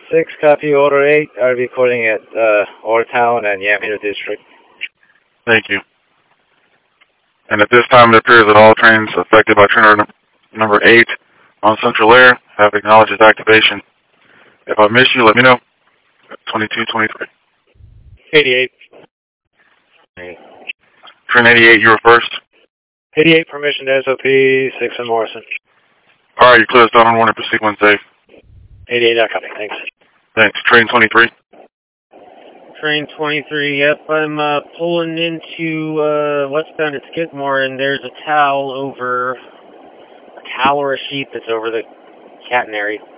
6, copy order 8. I'll be calling at Old Town and Yamhill District. Thank you. And at this time, it appears that all trains affected by train order number 8 on Central Air have acknowledged its activation. If I miss you, let me know. 2223. 88. Train 88, you were first. 88, permission to SOP, 6 and Morrison. All right, you clear us down on 1 and proceed when safe. 88, not copy, thanks. Thanks. Train 23. Train 23, yep, I'm pulling into westbound at Skidmore, and there's a towel or a sheet that's over the catenary.